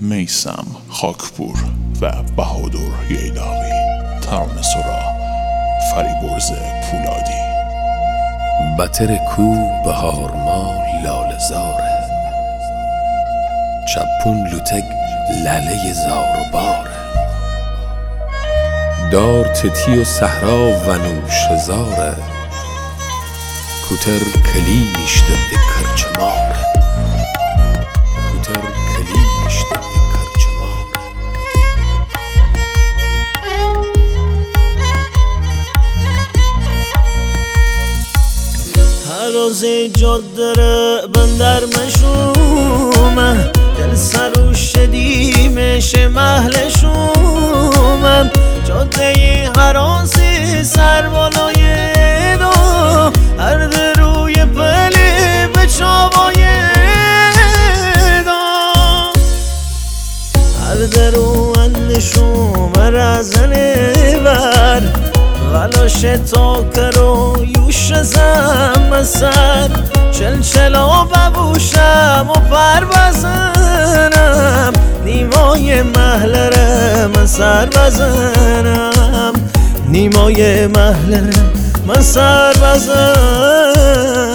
میثم خاکپور و بهادر ییلاقی. ترانه سرا فریبرز پولادی. بتر کو بهار ما لاله زاره، چپون لوتک لاله زار و باره. دار تتی و صحرا و نوش زاره، کوتر کلی میشته کرچماره. کوتر کلی میشته کرچماره. هر روز جاده بندر مشومه، دل سر و شدی میشه محلشومه. جاده حراسی سر بالای دو، هر روی پلی به چاوای دو. هر درو اندشوم رزنه بر، غلاش تا کرو یوش زم سر. چلچلا ببوشم و پر بزنم، نیمای محلرم سر بزنم. نیمای محلرم من سر بزنم.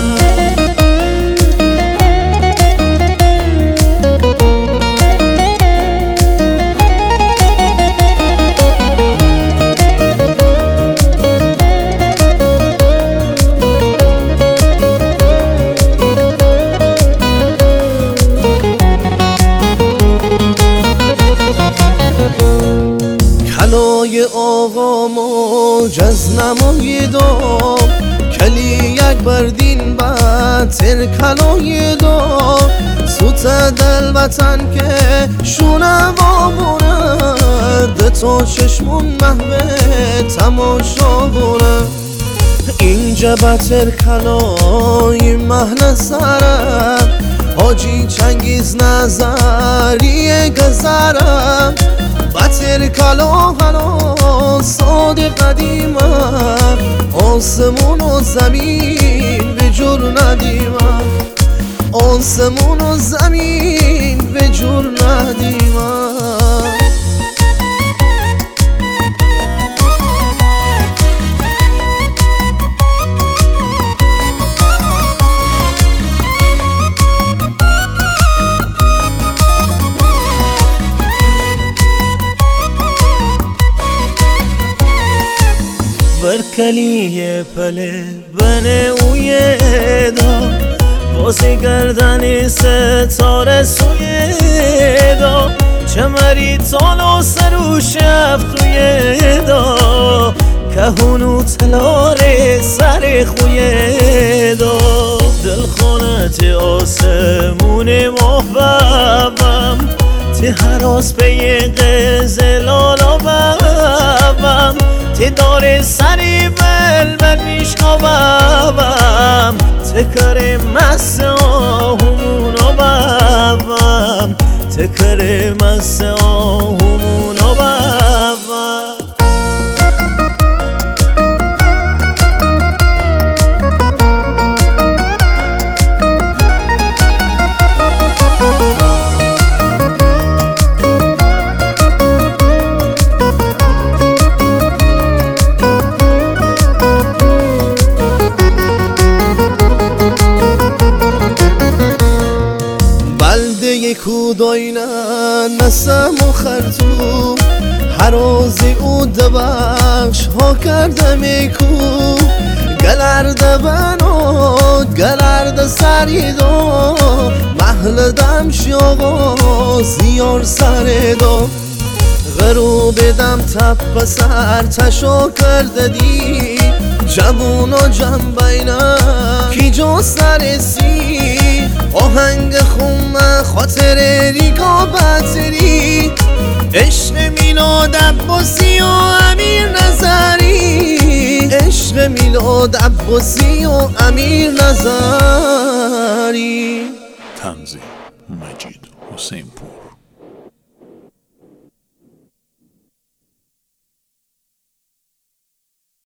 کلای آقا موج از نمای دو، کلی یک بردین بطر کلای دو. سوت دل وطن که شونه وامونه، ده تو چشمون محوه تماشا بونه. اینجا بطر کلای محل سرم، حاجی چنگیز نظریه گذرم. بطر کلا هنو ساد قدیمم، آسمون و زمین به جور ندیمم. آسمون و زمین به جور ندیمم. برکلیه پله بنه اویه دا، بازی گردنی ستاره سویه دا. چمری تالو سرو شف تویه دا، کهونو تلاره سر خویه دا. دل خانت آسمون محببم، تی حراس به یه قزلالا ببم. تی داره سری بلبل میشکابم، تکر مست آهومونو ببم. تکر مست آهومونو ببم. کوداینن نسم و خرطوم، هر روزی او دبخش ها کردم ایکو. گلرد بنو گلرد سریدو، محل دمشی آقا زیار سریدو. غروب دم تپ سر تشو کرده دی، جمون و جم بینم کی جو سرسی. آهنگ خون خاطر ریگا بطری، عشق میلاد عباسی و امیر نظری. عشق میلاد عباسی و امیر نظری. تنظیم مجید حسین پور.